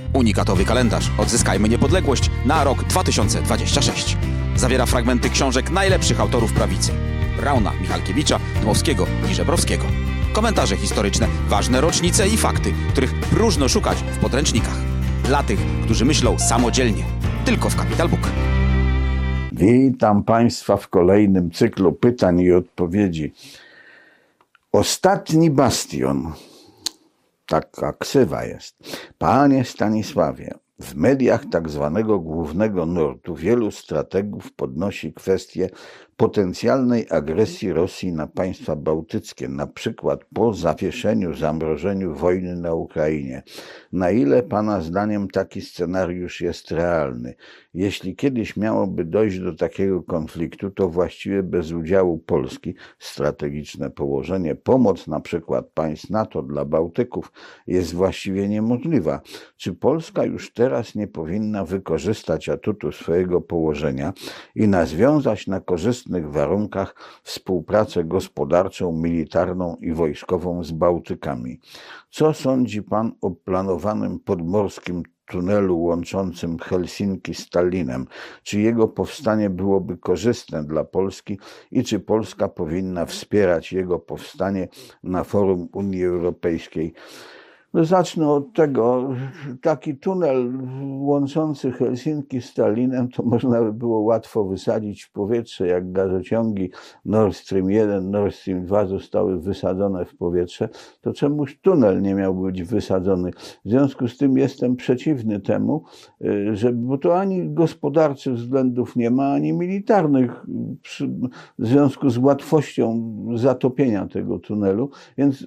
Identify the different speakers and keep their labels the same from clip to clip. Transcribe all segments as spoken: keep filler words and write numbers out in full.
Speaker 1: Unikatowy kalendarz Odzyskajmy Niepodległość na rok dwa tysiące dwudziesty szósty. Zawiera fragmenty książek najlepszych autorów prawicy. Brauna, Michalkiewicza, Dmowskiego i Żebrowskiego. Komentarze historyczne, ważne rocznice i fakty, których próżno szukać w podręcznikach. Dla tych, którzy myślą samodzielnie. Tylko w Capital Book.
Speaker 2: Witam Państwa w kolejnym cyklu pytań i odpowiedzi. Ostatni bastion. Taka ksywa jest. Panie Stanisławie, w mediach tak zwanego głównego nurtu wielu strategów podnosi kwestię potencjalnej agresji Rosji na państwa bałtyckie, na przykład po zawieszeniu, zamrożeniu wojny na Ukrainie. Na ile Pana zdaniem taki scenariusz jest realny? Jeśli kiedyś miałoby dojść do takiego konfliktu, to właściwie bez udziału Polski strategiczne położenie, pomoc na przykład państw NATO dla Bałtyków jest właściwie niemożliwa. Czy Polska już teraz nie powinna wykorzystać atutu swojego położenia i nawiązać na korzystnych warunkach współpracę gospodarczą, militarną i wojskową z Bałtykami? Co sądzi Pan o planowanym podmorskim tunelu łączącym Helsinki z Tallinem? Czy jego powstanie byłoby korzystne dla Polski i czy Polska powinna wspierać jego powstanie na forum Unii Europejskiej? No zacznę od tego, taki tunel łączący Helsinki z Tallinem to można by było łatwo wysadzić w powietrze, jak gazociągi Nord Stream jeden, Nord Stream dwa zostały wysadzone w powietrze, to czemuż tunel nie miał być wysadzony? W związku z tym jestem przeciwny temu, że, bo to ani gospodarczych względów nie ma, ani militarnych w związku z łatwością zatopienia tego tunelu, więc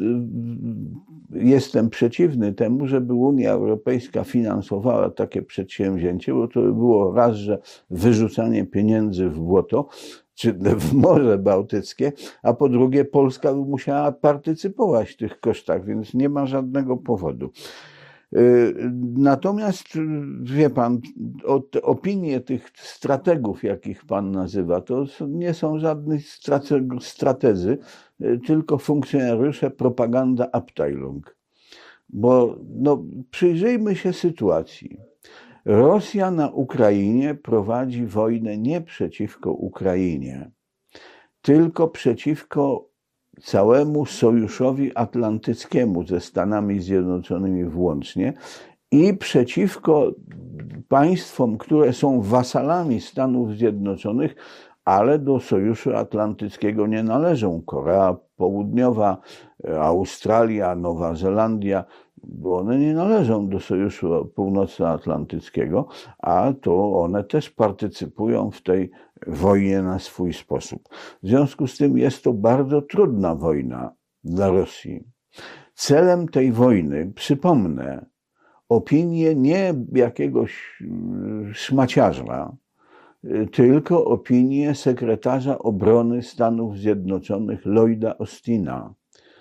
Speaker 2: jest Jestem przeciwny temu, żeby Unia Europejska finansowała takie przedsięwzięcie, bo to by było raz, że wyrzucanie pieniędzy w błoto, czy w Morze Bałtyckie, a po drugie Polska by musiała partycypować w tych kosztach, więc nie ma żadnego powodu. Natomiast, wie Pan, opinie tych strategów, jakich Pan nazywa, to nie są żadni strategzy, tylko funkcjonariusze propaganda Abteilung. Bo no, przyjrzyjmy się sytuacji. Rosja na Ukrainie prowadzi wojnę nie przeciwko Ukrainie, tylko przeciwko całemu Sojuszowi Atlantyckiemu ze Stanami Zjednoczonymi włącznie i przeciwko państwom, które są wasalami Stanów Zjednoczonych, ale do Sojuszu Atlantyckiego nie należą. Korea Południowa, Australia, Nowa Zelandia, bo one nie należą do Sojuszu Północnoatlantyckiego, a to one też partycypują w tej wojnie na swój sposób. W związku z tym jest to bardzo trudna wojna dla Rosji. Celem tej wojny, przypomnę, opinię nie jakiegoś szmaciarza, tylko opinię sekretarza obrony Stanów Zjednoczonych Lloyda Austina,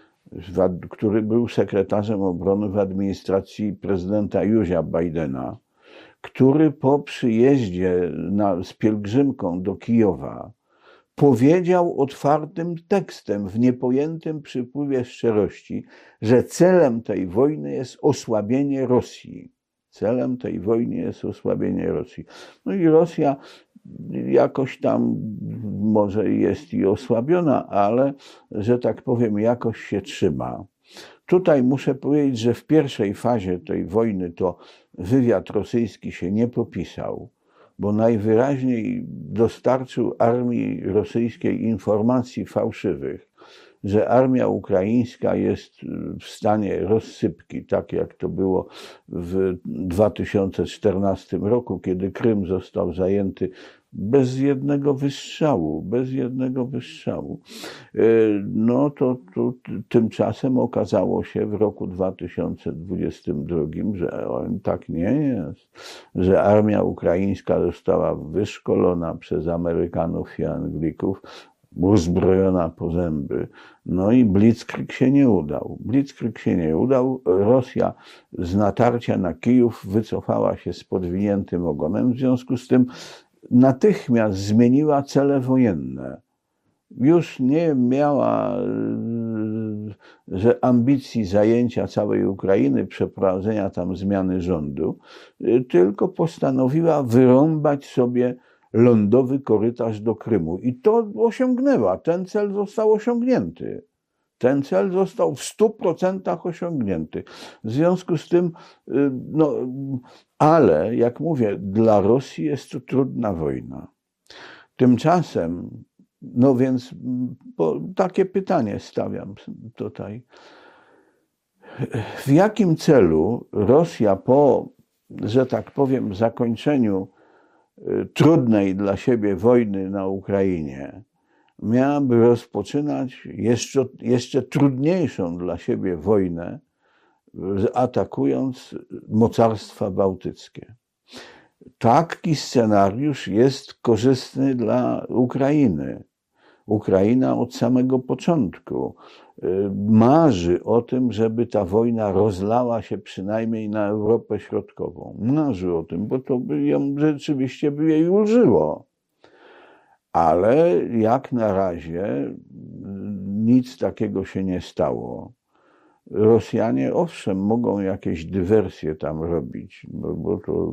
Speaker 2: który był sekretarzem obrony w administracji prezydenta Joe'a Bidena, który po przyjeździe na, z pielgrzymką do Kijowa powiedział otwartym tekstem, w niepojętym przypływie szczerości, że celem tej wojny jest osłabienie Rosji. Celem tej wojny jest osłabienie Rosji. No i Rosja jakoś tam może jest i osłabiona, ale, że tak powiem, jakoś się trzyma. Tutaj muszę powiedzieć, że w pierwszej fazie tej wojny to wywiad rosyjski się nie popisał, bo najwyraźniej dostarczył armii rosyjskiej informacji fałszywych, że armia ukraińska jest w stanie rozsypki, tak jak to było w dwa tysiące czternastym roku, kiedy Krym został zajęty bez jednego wystrzału, bez jednego wystrzału. No to, to tymczasem okazało się w roku dwa tysiące dwudziestym drugim, że tak nie jest, że armia ukraińska została wyszkolona przez Amerykanów i Anglików, uzbrojona po zęby. No i blitzkrieg się nie udał. Blitzkrieg się nie udał. Rosja z natarcia na Kijów wycofała się z podwiniętym ogonem. W związku z tym natychmiast zmieniła cele wojenne. Już nie miała że ambicji zajęcia całej Ukrainy, przeprowadzenia tam zmiany rządu, tylko postanowiła wyrąbać sobie lądowy korytarz do Krymu. I to osiągnęła. Ten cel został osiągnięty. Ten cel został w stu procentach osiągnięty. W związku z tym, no, ale jak mówię, dla Rosji jest to trudna wojna. Tymczasem, no więc bo takie pytanie stawiam tutaj. W jakim celu Rosja po, że tak powiem, zakończeniu trudnej dla siebie wojny na Ukrainie miałaby rozpoczynać jeszcze, jeszcze trudniejszą dla siebie wojnę, atakując mocarstwa bałtyckie? Taki scenariusz jest korzystny dla Ukrainy. Ukraina od samego początku marzy o tym, żeby ta wojna rozlała się przynajmniej na Europę Środkową. Marzy o tym, bo to by ją rzeczywiście by jej ulżyło. Ale jak na razie nic takiego się nie stało. Rosjanie owszem mogą jakieś dywersje tam robić, bo, bo to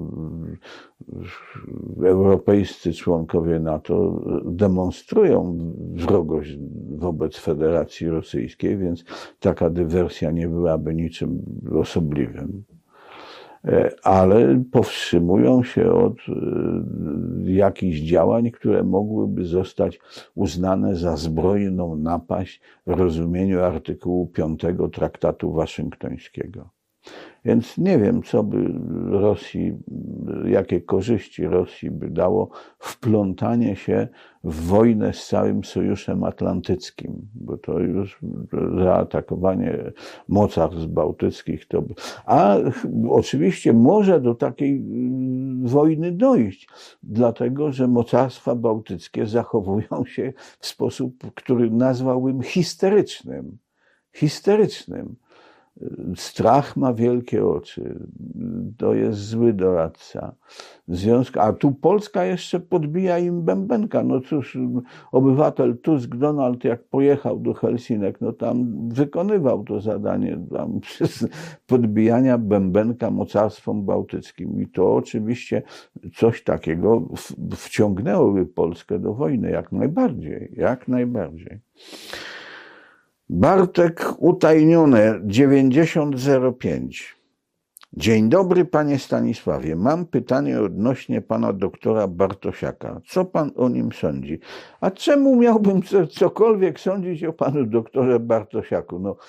Speaker 2: europejscy członkowie NATO demonstrują wrogość wobec Federacji Rosyjskiej, więc taka dywersja nie byłaby niczym osobliwym. Ale powstrzymują się od jakichś działań, które mogłyby zostać uznane za zbrojną napaść w rozumieniu artykułu piątego Traktatu Waszyngtońskiego. Więc nie wiem, co by Rosji, jakie korzyści Rosji by dało wplątanie się w wojnę z całym Sojuszem Atlantyckim, bo to już zaatakowanie mocarstw bałtyckich to... A oczywiście może do takiej wojny dojść, dlatego że mocarstwa bałtyckie zachowują się w sposób, który nazwałbym histerycznym. Histerycznym. Strach ma wielkie oczy, to jest zły doradca. W związku, a tu Polska jeszcze podbija im bębenka. No cóż, obywatel Tusk, Donald, jak pojechał do Helsinek, no tam wykonywał to zadanie tam przez podbijania bębenka mocarstwom bałtyckim. I to oczywiście coś takiego w, wciągnęłoby Polskę do wojny, jak najbardziej, jak najbardziej. Bartek Utajnione dziewięćdziesiąt zero pięć. Dzień dobry, panie Stanisławie. Mam pytanie odnośnie pana doktora Bartosiaka. Co pan o nim sądzi? A czemu miałbym cokolwiek sądzić o panu doktorze Bartosiaku? No,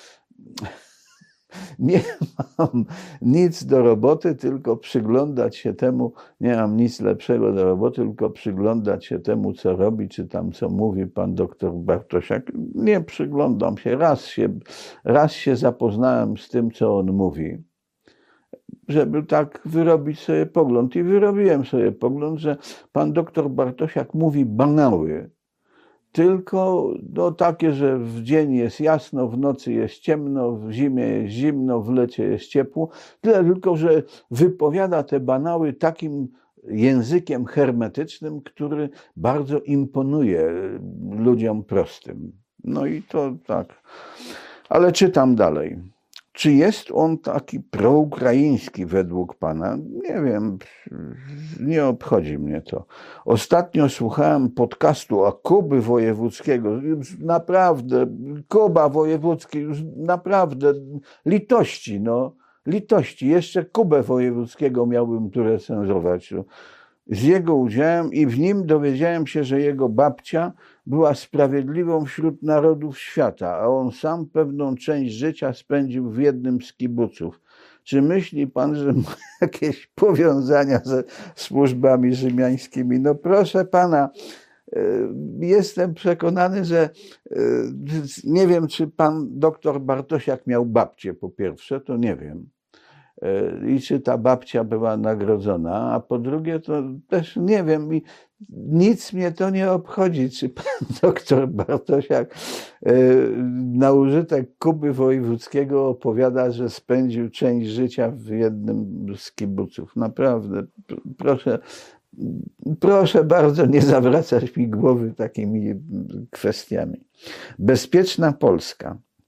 Speaker 2: nie mam nic do roboty, tylko przyglądać się temu, nie mam nic lepszego do roboty, tylko przyglądać się temu, co robi, czy tam co mówi pan doktor Bartosiak. Nie przyglądam się, raz się, raz się zapoznałem z tym, co on mówi, żeby tak wyrobić sobie pogląd. I wyrobiłem sobie pogląd, że pan doktor Bartosiak mówi banały. Tylko no, takie, że w dzień jest jasno, w nocy jest ciemno, w zimie jest zimno, w lecie jest ciepło. Tyle tylko, że wypowiada te banały takim językiem hermetycznym, który bardzo imponuje ludziom prostym. No i to tak. Ale czytam dalej. Czy jest on taki proukraiński według pana? Nie wiem, nie obchodzi mnie to. Ostatnio słuchałem podcastu o Kuby Wojewódzkiego. Już naprawdę, Kuba Wojewódzki, już naprawdę litości, no. Litości. Jeszcze Kubę Wojewódzkiego miałbym tu recenzować. Z jego udziałem i w nim dowiedziałem się, że jego babcia była sprawiedliwą wśród narodów świata, a on sam pewną część życia spędził w jednym z kibuców. Czy myśli pan, że ma jakieś powiązania ze służbami rzymiańskimi? No proszę pana, jestem przekonany, że nie wiem, czy pan doktor Bartosiak miał babcię po pierwsze, to nie wiem. I czy ta babcia była nagrodzona, a po drugie to też nie wiem i nic mnie to nie obchodzi, czy pan doktor Bartosiak na użytek Kuby Wojewódzkiego opowiada, że spędził część życia w jednym z kibuców. Naprawdę, proszę, proszę bardzo nie zawracać mi głowy takimi kwestiami. Bezpieczna Polska.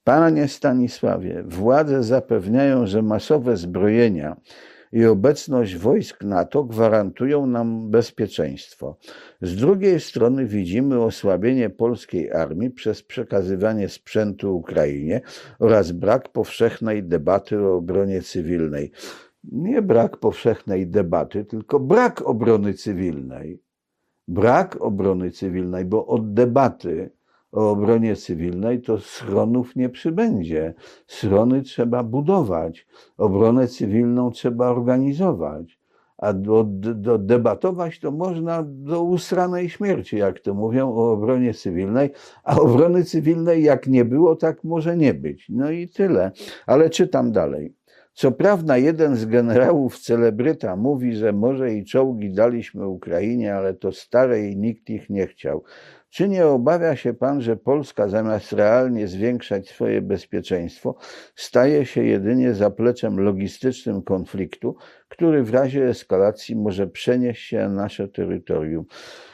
Speaker 2: Panie Stanisławie, władze zapewniają, że masowe zbrojenia i obecność wojsk NATO gwarantują nam bezpieczeństwo. Z drugiej strony widzimy osłabienie polskiej armii przez przekazywanie sprzętu Ukrainie oraz brak powszechnej debaty o obronie cywilnej. Nie brak powszechnej debaty, tylko brak obrony cywilnej. Brak obrony cywilnej, bo od debaty o obronie cywilnej to schronów nie przybędzie. Schrony trzeba budować, obronę cywilną trzeba organizować, a do, do, debatować to można do usranej śmierci, jak to mówią, o obronie cywilnej, a obrony cywilnej jak nie było, tak może nie być. No i tyle. Ale czytam dalej. Co prawda jeden z generałów celebryta mówi, że może i czołgi daliśmy Ukrainie, ale to stare i nikt ich nie chciał. Czy nie obawia się pan, że Polska zamiast realnie zwiększać swoje bezpieczeństwo, staje się jedynie zapleczem logistycznym konfliktu, który w razie eskalacji może przenieść się na nasze terytorium?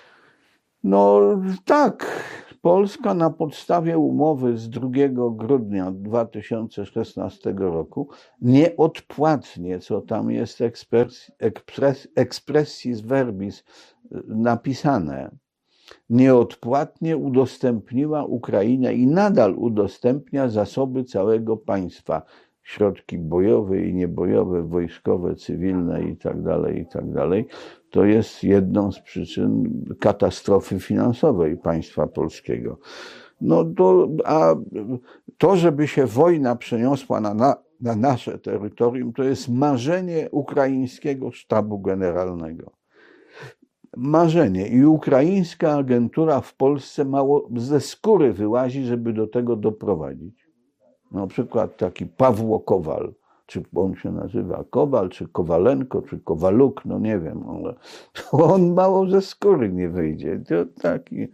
Speaker 2: No tak, Polska na podstawie umowy z drugiego grudnia dwa tysiące szesnastego roku nieodpłatnie, co tam jest ekspres, ekspres, expressis verbis napisane, nieodpłatnie udostępniła Ukrainie i nadal udostępnia zasoby całego państwa, środki bojowe i niebojowe, wojskowe, cywilne i tak dalej, i tak dalej. To jest jedną z przyczyn katastrofy finansowej państwa polskiego. No to, a to, żeby się wojna przeniosła na, na, na nasze terytorium, to jest marzenie ukraińskiego sztabu generalnego. Marzenie. I ukraińska agentura w Polsce mało ze skóry wyłazi, żeby do tego doprowadzić. Na przykład taki Pawło Kowal, czy on się nazywa Kowal, czy Kowalenko, czy Kowaluk, no nie wiem, ale on mało ze skóry nie wyjdzie. To taki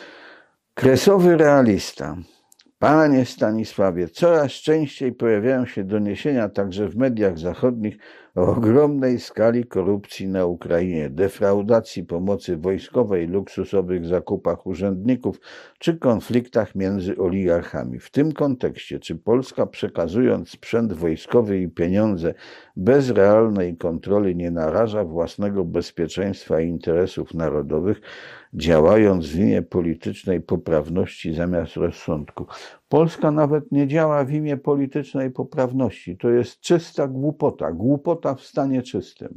Speaker 2: kresowy realista. Panie Stanisławie, coraz częściej pojawiają się doniesienia także w mediach zachodnich o ogromnej skali korupcji na Ukrainie, defraudacji pomocy wojskowej, luksusowych zakupach urzędników czy konfliktach między oligarchami. W tym kontekście, czy Polska, przekazując sprzęt wojskowy i pieniądze bez realnej kontroli, nie naraża własnego bezpieczeństwa i interesów narodowych, działając w imię politycznej poprawności zamiast rozsądku? Polska nawet nie działa w imię politycznej poprawności. To jest czysta głupota, głupota w stanie czystym,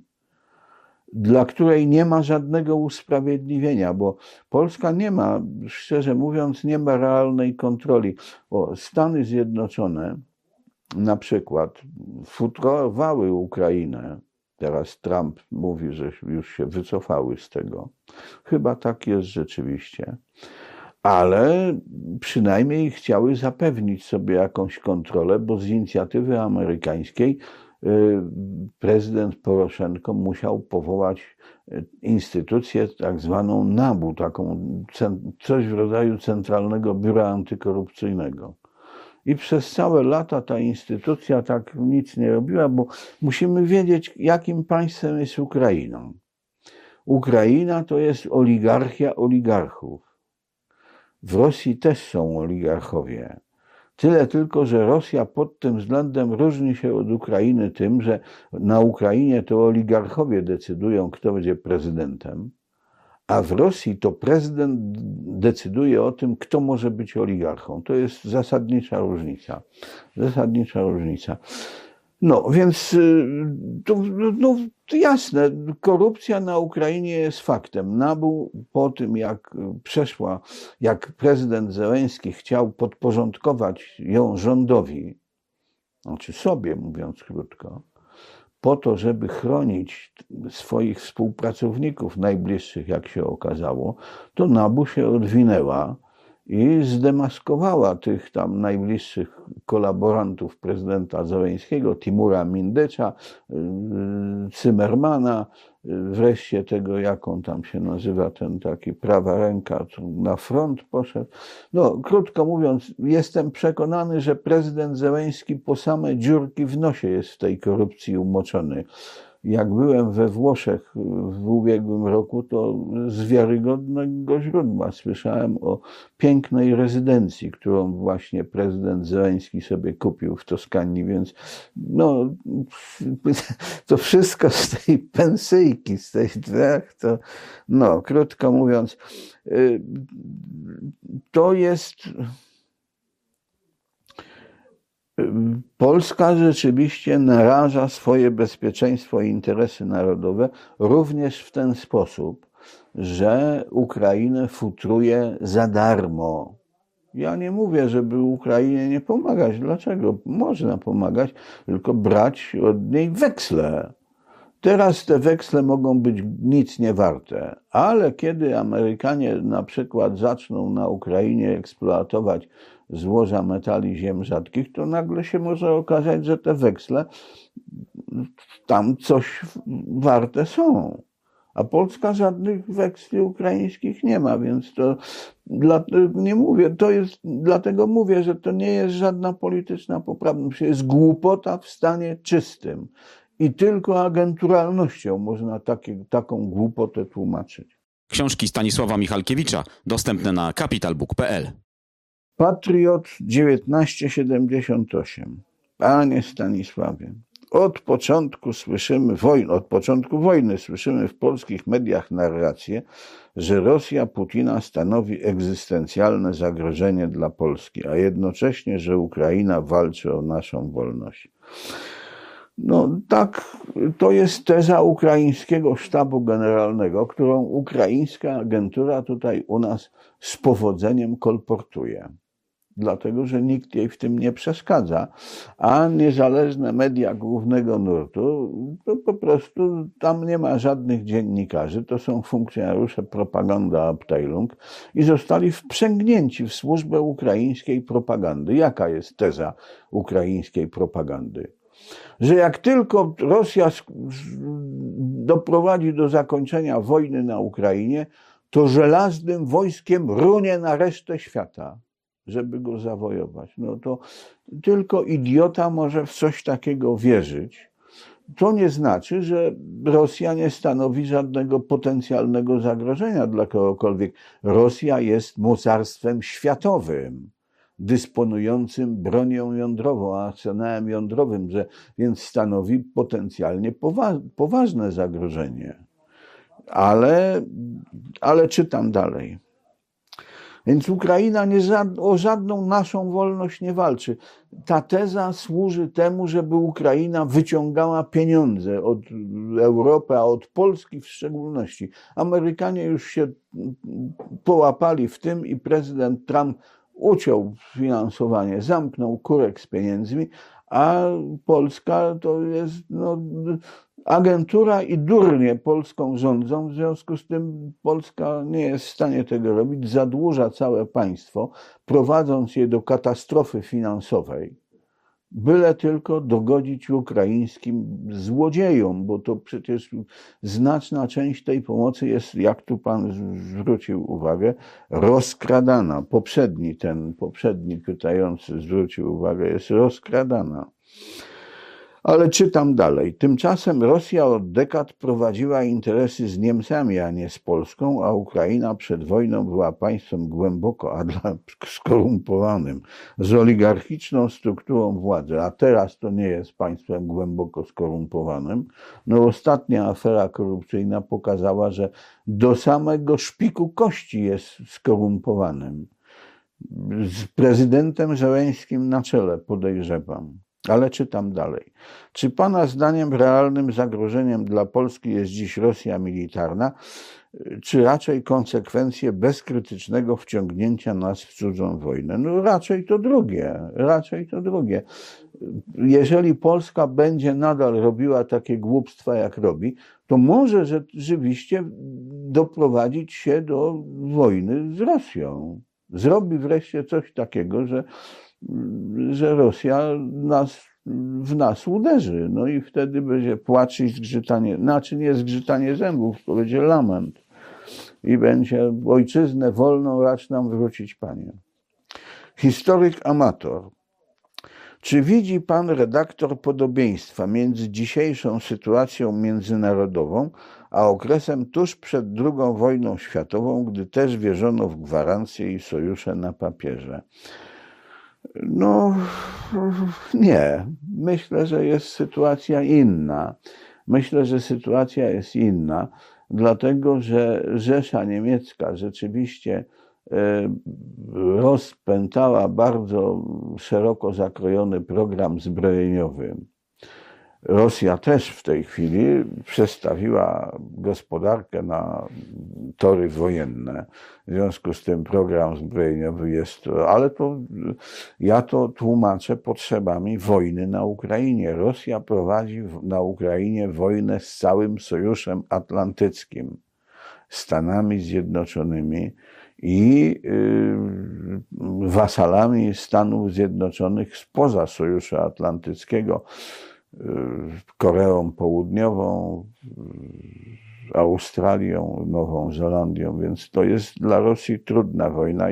Speaker 2: dla której nie ma żadnego usprawiedliwienia, bo Polska nie ma, szczerze mówiąc, nie ma realnej kontroli. O, Stany Zjednoczone na przykład futrowały Ukrainę. Teraz Trump mówi, że już się wycofały z tego. Chyba tak jest rzeczywiście. Ale przynajmniej chciały zapewnić sobie jakąś kontrolę, bo z inicjatywy amerykańskiej prezydent Poroszenko musiał powołać instytucję tak zwaną NABU, taką coś w rodzaju Centralnego Biura Antykorupcyjnego. I przez całe lata ta instytucja tak nic nie robiła, bo musimy wiedzieć, jakim państwem jest Ukraina. Ukraina to jest oligarchia oligarchów. W Rosji też są oligarchowie. Tyle tylko, że Rosja pod tym względem różni się od Ukrainy tym, że na Ukrainie to oligarchowie decydują, kto będzie prezydentem, a w Rosji to prezydent decyduje o tym, kto może być oligarchą. To jest zasadnicza różnica. Zasadnicza różnica. No, więc to, no, jasne, korupcja na Ukrainie jest faktem. NABU po tym, jak przeszła, jak prezydent Zełenski chciał podporządkować ją rządowi, znaczy sobie, mówiąc krótko, po to, żeby chronić swoich współpracowników najbliższych, jak się okazało, to NABU się odwinęła i zdemaskowała tych tam najbliższych kolaborantów prezydenta Zełenskiego, Timura Mindecza, Zimmermana, wreszcie tego, jak on tam się nazywa, ten taki prawa ręka, na front poszedł. No, krótko mówiąc, jestem przekonany, że prezydent Zełenski po same dziurki w nosie jest w tej korupcji umoczony. Jak byłem we Włoszech w ubiegłym roku, to z wiarygodnego źródła słyszałem o pięknej rezydencji, którą właśnie prezydent Zełenski sobie kupił w Toskanii, więc no, to wszystko z tej pensyjki, z tej drzech, to no, krótko mówiąc, to jest... Polska rzeczywiście naraża swoje bezpieczeństwo i interesy narodowe również w ten sposób, że Ukrainę futruje za darmo. Ja nie mówię, żeby Ukrainie nie pomagać. Dlaczego? Można pomagać, tylko brać od niej weksle. Teraz te weksle mogą być nic nie warte, ale kiedy Amerykanie na przykład zaczną na Ukrainie eksploatować złoża metali ziem rzadkich, to nagle się może okazać, że te weksle tam coś warte są. A Polska żadnych weksli ukraińskich nie ma, więc to dlatego nie mówię, to jest, dlatego mówię, że to nie jest żadna polityczna poprawność, to jest głupota w stanie czystym. I tylko agenturalnością można takie, taką głupotę tłumaczyć.
Speaker 1: Książki Stanisława Michalkiewicza dostępne na kapitalbook kropka p l.
Speaker 2: Patriot dziewiętnaście siedemdziesiąt osiem. Panie Stanisławie, od początku słyszymy wojny, od początku wojny słyszymy w polskich mediach narrację, że Rosja Putina stanowi egzystencjalne zagrożenie dla Polski, a jednocześnie, że Ukraina walczy o naszą wolność. No tak, to jest teza ukraińskiego sztabu generalnego, którą ukraińska agentura tutaj u nas z powodzeniem kolportuje. Dlatego, że nikt jej w tym nie przeszkadza, a niezależne media głównego nurtu, to po prostu tam nie ma żadnych dziennikarzy, to są funkcjonariusze Propagandaabteilung i zostali wprzęgnięci w służbę ukraińskiej propagandy. Jaka jest teza ukraińskiej propagandy? Że jak tylko Rosja doprowadzi do zakończenia wojny na Ukrainie, to żelaznym wojskiem runie na resztę świata, żeby go zawojować. No to tylko idiota może w coś takiego wierzyć. To nie znaczy, że Rosja nie stanowi żadnego potencjalnego zagrożenia dla kogokolwiek. Rosja jest mocarstwem światowym, dysponującym bronią jądrową, arsenałem jądrowym, że więc stanowi potencjalnie powa poważne zagrożenie. Ale, ale czytam dalej. Więc Ukraina nie za, o żadną naszą wolność nie walczy. Ta teza służy temu, żeby Ukraina wyciągała pieniądze od Europy, a od Polski w szczególności. Amerykanie już się połapali w tym i prezydent Trump uciął finansowanie, zamknął kurek z pieniędzmi, a Polska to jest no, agentura i durnie Polską rządzą, w związku z tym Polska nie jest w stanie tego robić, zadłuża całe państwo, prowadząc je do katastrofy finansowej, byle tylko dogodzić ukraińskim złodziejom, bo to przecież znaczna część tej pomocy jest, jak tu pan zwrócił uwagę, rozkradana. Poprzedni ten, poprzedni pytający zwrócił uwagę, jest rozkradana. Ale czytam dalej. Tymczasem Rosja od dekad prowadziła interesy z Niemcami, a nie z Polską, a Ukraina przed wojną była państwem głęboko, a dla skorumpowanym, z oligarchiczną strukturą władzy, a teraz to nie jest państwem głęboko skorumpowanym. No ostatnia afera korupcyjna pokazała, że do samego szpiku kości jest skorumpowanym. Z prezydentem Zełenskim na czele, podejrzewam. Ale czytam dalej. Czy pana zdaniem realnym zagrożeniem dla Polski jest dziś Rosja militarna, czy raczej konsekwencje bezkrytycznego wciągnięcia nas w cudzą wojnę? No raczej to drugie, raczej to drugie. Jeżeli Polska będzie nadal robiła takie głupstwa, jak robi, to może rzeczywiście doprowadzić się do wojny z Rosją. Zrobi wreszcie coś takiego, że że Rosja nas, w nas uderzy. No i wtedy będzie płacz i zgrzytanie, znaczy nie zgrzytanie zębów, to będzie lament. I będzie ojczyznę wolną racz nam wrócić, Panie. Historyk amator. Czy widzi pan redaktor podobieństwa między dzisiejszą sytuacją międzynarodową, a okresem tuż przed drugą wojną światową, gdy też wierzono w gwarancje i sojusze na papierze? No nie. Myślę, że jest sytuacja inna. Myślę, że sytuacja jest inna, dlatego że Rzesza Niemiecka rzeczywiście rozpętała bardzo szeroko zakrojony program zbrojeniowy. Rosja też w tej chwili przestawiła gospodarkę na tory wojenne. W związku z tym program zbrojeniowy jest, ale to ja to tłumaczę potrzebami wojny na Ukrainie. Rosja prowadzi na Ukrainie wojnę z całym Sojuszem Atlantyckim, Stanami Zjednoczonymi i wasalami Stanów Zjednoczonych spoza Sojuszu Atlantyckiego, Koreą Południową, Australią, Nową Zelandią, więc to jest dla Rosji trudna wojna.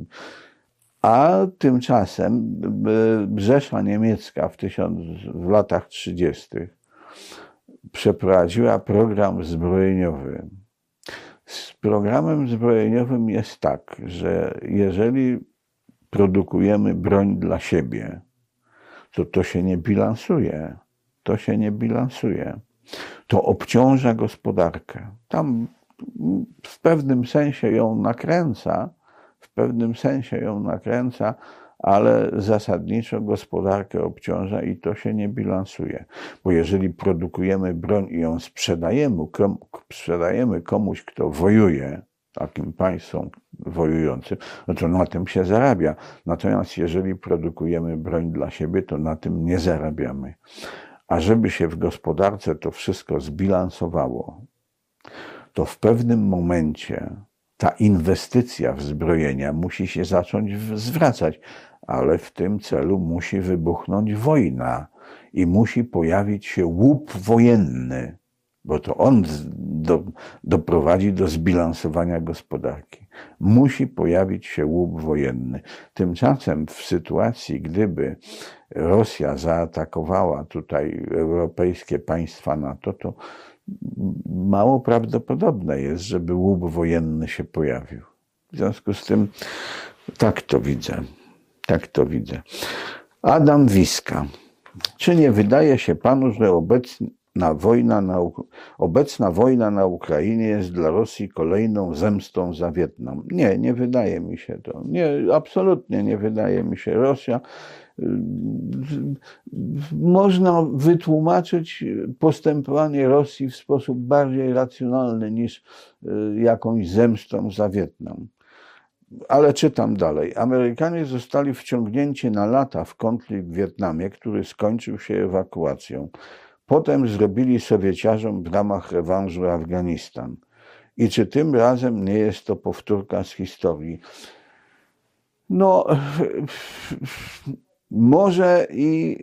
Speaker 2: A tymczasem Rzesza Niemiecka w, tysiąc, w latach trzydziestych przeprowadziła program zbrojeniowy. Z programem zbrojeniowym jest tak, że jeżeli produkujemy broń dla siebie, to to się nie bilansuje. To się nie bilansuje. To obciąża gospodarkę. Tam w pewnym sensie ją nakręca, w pewnym sensie ją nakręca, ale zasadniczo gospodarkę obciąża i to się nie bilansuje. Bo jeżeli produkujemy broń i ją sprzedajemy, sprzedajemy komuś, kto wojuje, takim państwom wojującym, no to na tym się zarabia. Natomiast jeżeli produkujemy broń dla siebie, to na tym nie zarabiamy. A żeby się w gospodarce to wszystko zbilansowało, to w pewnym momencie ta inwestycja w zbrojenia musi się zacząć zwracać, ale w tym celu musi wybuchnąć wojna i musi pojawić się łup wojenny, bo to on do, doprowadzi do zbilansowania gospodarki. Musi pojawić się łup wojenny. Tymczasem w sytuacji, gdyby Rosja zaatakowała tutaj europejskie państwa NATO, to mało prawdopodobne jest, żeby łup wojenny się pojawił. W związku z tym tak to widzę. Tak to widzę. Adam Wiska. Czy nie wydaje się panu, że obecna wojna na, obecna wojna na Ukrainie jest dla Rosji kolejną zemstą za Wietnam? Nie, nie wydaje mi się to. Nie, absolutnie nie wydaje mi się. Rosja można wytłumaczyć postępowanie Rosji w sposób bardziej racjonalny niż jakąś zemstą za Wietnam. Ale czytam dalej. Amerykanie zostali wciągnięci na lata w konflikt w Wietnamie, który skończył się ewakuacją. Potem zrobili Sowieciarzom w ramach rewanżu Afganistan. I czy tym razem nie jest to powtórka z historii? No, może i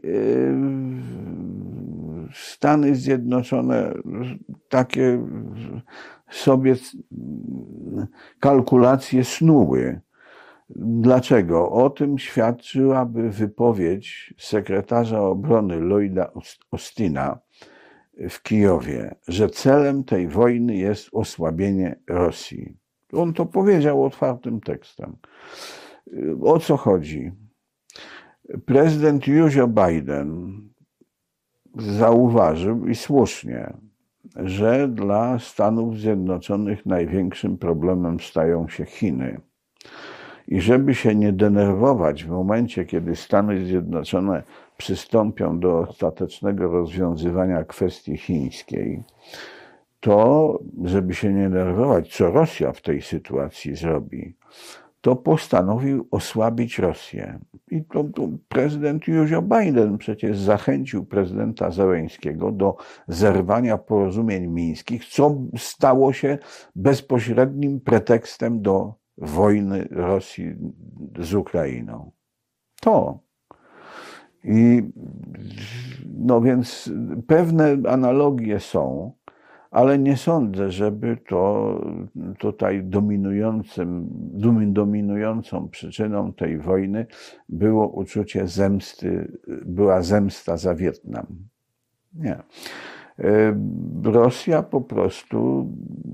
Speaker 2: Stany Zjednoczone takie sobie kalkulacje snuły. Dlaczego? O tym świadczyłaby wypowiedź sekretarza obrony Lloyda Austina w Kijowie, że celem tej wojny jest osłabienie Rosji. On to powiedział otwartym tekstem. O co chodzi? Prezydent Joe Biden zauważył i słusznie, że dla Stanów Zjednoczonych największym problemem stają się Chiny. I żeby się nie denerwować w momencie, kiedy Stany Zjednoczone przystąpią do ostatecznego rozwiązywania kwestii chińskiej, to żeby się nie denerwować, co Rosja w tej sytuacji zrobi, to postanowił osłabić Rosję. I to, to prezydent Joe Biden przecież zachęcił prezydenta Zełenskiego do zerwania porozumień mińskich, co stało się bezpośrednim pretekstem do wojny Rosji z Ukrainą. To. I no więc pewne analogie są, ale nie sądzę, żeby to tutaj dominującym, dominującą przyczyną tej wojny było uczucie zemsty, była zemsta za Wietnam. Nie. Rosja po prostu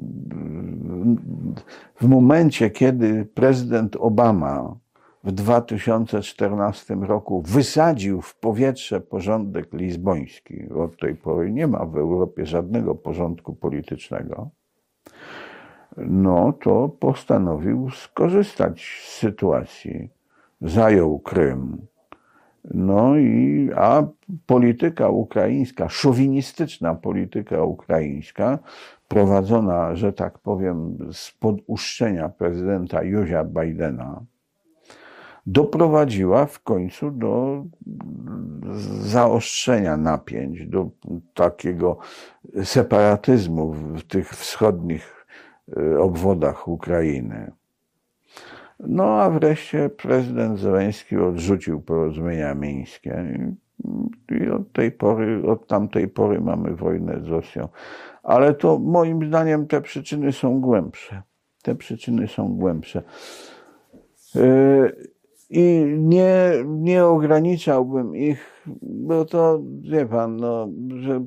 Speaker 2: w momencie, kiedy prezydent Obama w dwa tysiące czternastym roku wysadził w powietrze porządek lizboński, od tej pory nie ma w Europie żadnego porządku politycznego, no to postanowił skorzystać z sytuacji. Zajął Krym. No i, a polityka ukraińska, szowinistyczna polityka ukraińska, prowadzona, że tak powiem, spod uszczenia prezydenta Joea Bidena, doprowadziła w końcu do zaostrzenia napięć, do takiego separatyzmu w tych wschodnich obwodach Ukrainy. No a wreszcie prezydent Zełenski odrzucił porozumienia mińskie i od tej pory, od tamtej pory mamy wojnę z Rosją. Ale to moim zdaniem te przyczyny są głębsze. Te przyczyny są głębsze. I nie, nie ograniczałbym ich, bo to, wie pan, no, że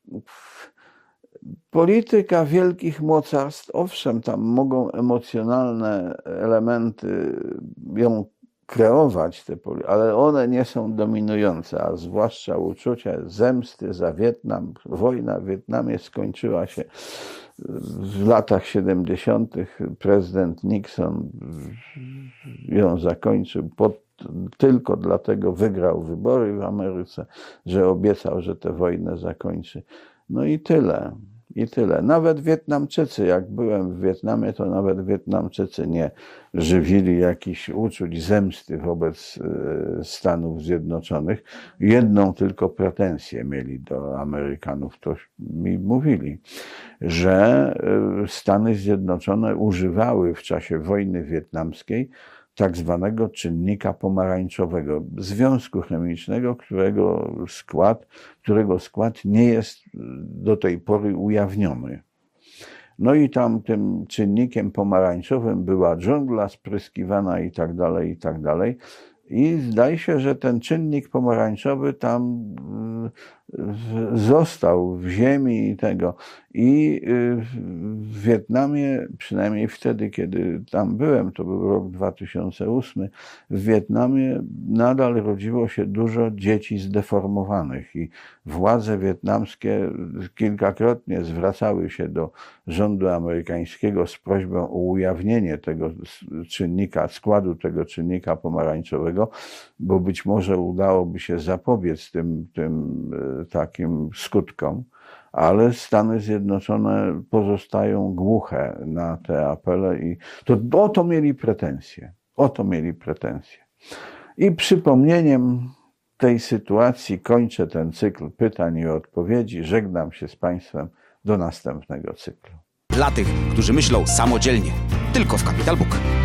Speaker 2: polityka wielkich mocarstw, owszem, tam mogą emocjonalne elementy ją kreować, te, ale one nie są dominujące, a zwłaszcza uczucie zemsty za Wietnam. Wojna w Wietnamie skończyła się w latach siedemdziesiątych. Prezydent Nixon ją zakończył pod, tylko dlatego wygrał wybory w Ameryce, że obiecał, że tę wojnę zakończy. No i tyle. I tyle. Nawet Wietnamczycy, jak byłem w Wietnamie, to nawet Wietnamczycy nie żywili jakichś uczuć zemsty wobec Stanów Zjednoczonych. Jedną tylko pretensję mieli do Amerykanów, to mi mówili, że Stany Zjednoczone używały w czasie wojny wietnamskiej tak zwanego czynnika pomarańczowego, związku chemicznego, którego skład, którego skład nie jest do tej pory ujawniony. No i tam tym czynnikiem pomarańczowym była dżungla spryskiwana i tak dalej, i tak dalej. I zdaje się, że ten czynnik pomarańczowy tam został w ziemi i tego. I w Wietnamie, przynajmniej wtedy, kiedy tam byłem, to był rok dwa tysiące ósmy, w Wietnamie nadal rodziło się dużo dzieci zdeformowanych i władze wietnamskie kilkakrotnie zwracały się do rządu amerykańskiego z prośbą o ujawnienie tego czynnika, składu tego czynnika pomarańczowego, bo być może udałoby się zapobiec tym, tym takim skutkom, ale Stany Zjednoczone pozostają głuche na te apele i to o to mieli pretensje. O to mieli pretensje. I przypomnieniem tej sytuacji kończę ten cykl pytań i odpowiedzi. Żegnam się z Państwem do następnego cyklu.
Speaker 1: Dla tych, którzy myślą samodzielnie, tylko w Capital Book.